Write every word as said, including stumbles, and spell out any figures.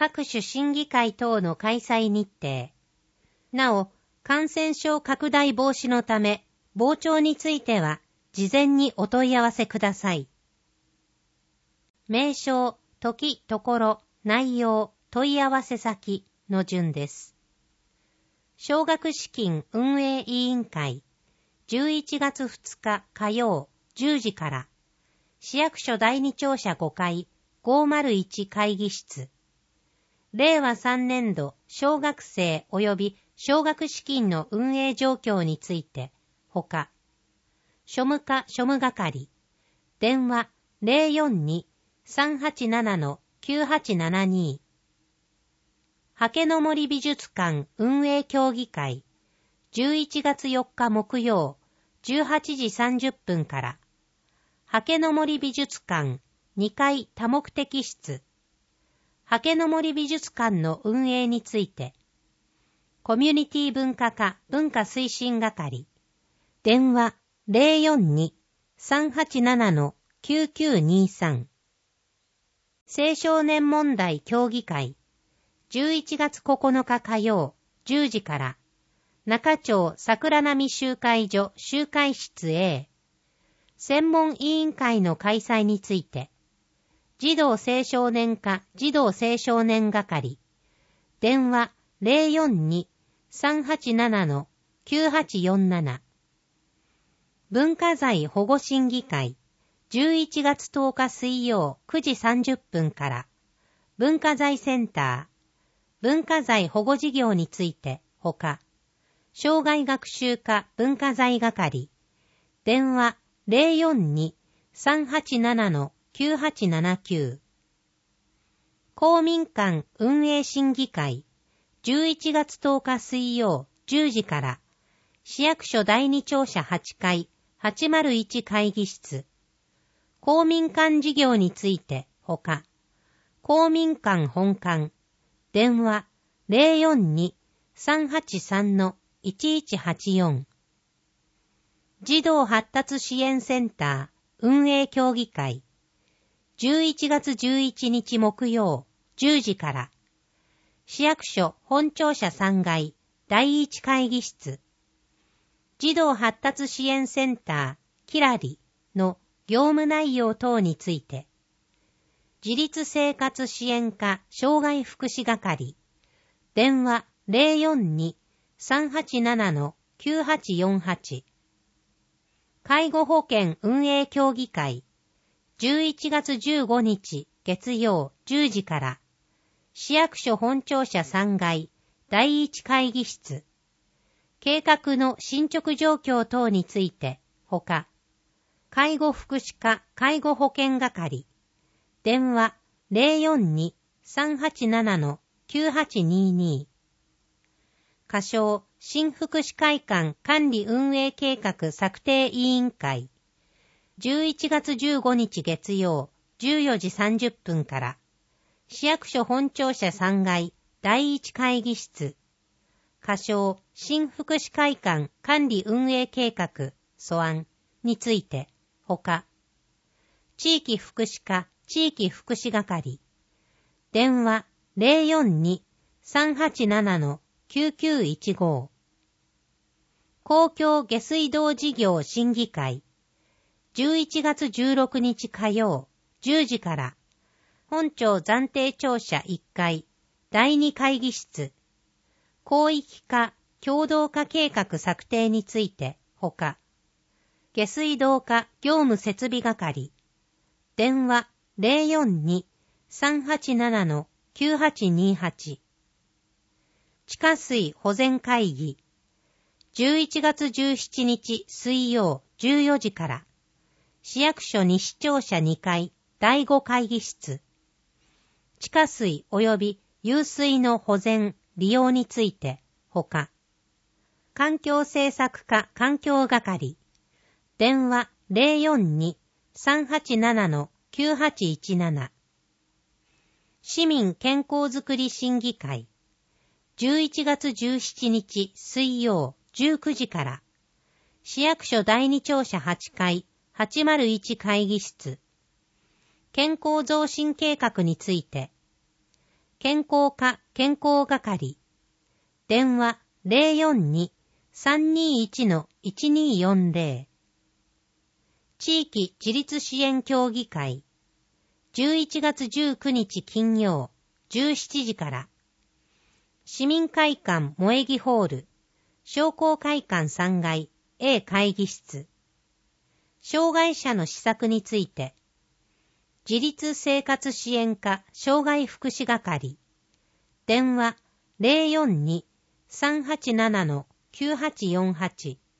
各種審議会等の開催日程。なお、感染症拡大防止のため、傍聴については、事前にお問い合わせください。名称、時、ところ、内容、問い合わせ先の順です。奨学資金運営委員会、じゅういちがつふつか火曜じゅうじから、市役所だいに庁舎ごかいごまるいち会議室、れいわさんねんど小学生及び奨学資金の運営状況について、ほか、庶務課庶務係、電話 ゼロよんに さんはちなな きゅうはちななに、はけの森美術館運営協議会、じゅういちがつよっか木曜じゅうはちじさんじゅっぷんから、はけの森美術館にかい多目的室、はけの森美術館の運営について、コミュニティ文化課文化推進係、電話 ゼロよんに さんはちなな きゅうきゅうにさん、青少年問題協議会、じゅういちがつここのか火曜じゅうじから、中町桜並集会所集会室 A、専門委員会の開催について、児童青少年課児童青少年係、電話 ゼロよんに さんはちなな きゅうはちよんなな、文化財保護審議会、じゅういちがつとおか水曜くじさんじゅっぷんから、文化財センター、文化財保護事業について、ほか、障害学習課文化財係、電話 ゼロよんに さんはちなな きゅうはちななきゅう、公民館運営審議会、じゅういちがつとおか水曜じゅうじから、市役所だいに庁舎はちかいはちまるいち会議室、公民館事業について、ほか、公民館本館、電話 ゼロよんに さんはちさん いちいちはちよん、児童発達支援センター運営協議会、じゅういちがつじゅういちにち木曜じゅうじから、市役所本庁舎さんがいだいいち会議室、児童発達支援センターキラリの業務内容等について、自立生活支援課障害福祉係、電話 ゼロよんに さんはちなな きゅうはちよんはち、介護保険運営協議会、じゅういちがつじゅうごにち月曜じゅうじから、市役所本庁舎さんがいだいいち会議室、計画の進捗状況等について、ほか、介護福祉課介護保険係、電話 ゼロよんに さんはちなな きゅうはちにに、仮称新福祉会館管理運営計画策定委員会、じゅういちがつじゅうごにち月曜じゅうよじさんじゅっぷんから、市役所本庁舎さんがいだいいち会議室、仮称新福祉会館管理運営計画素案について、ほか、地域福祉課地域福祉係、電話 ゼロよんに さんはちなな きゅうきゅういちご、公共下水道事業審議会、じゅういちがつじゅうろくにち火曜じゅうじから、本庁暫定庁舎いっかいだいに会議室、広域化共同化計画策定について、ほか、下水道課業務設備係、電話 ゼロよんに さんはちなな きゅうはちにはち、地下水保全会議、じゅういちがつじゅうしちにち水曜じゅうよじから、市役所西庁舎にかいだいご会議室、地下水及び湧水の保全利用について、ほか、環境政策課環境係、電話 ゼロよんに さんはちなな きゅうはちいちなな、市民健康づくり審議会、じゅういちがつじゅうしちにち水曜じゅうくじから、市役所だいに庁舎はちかいはちまるいち会議室、健康増進計画について、 健康課健康係、電話 ゼロよんに さんにいち いちによんゼロ。地域自立支援協議会、じゅういちがつじゅうくにち金曜じゅうしちじから、市民会館萌木ホール、商工会館さんがい A 会議室、障害者の施策について、自立生活支援課障害福祉係、電話 ゼロよんに さんはちなな きゅうはちよんはち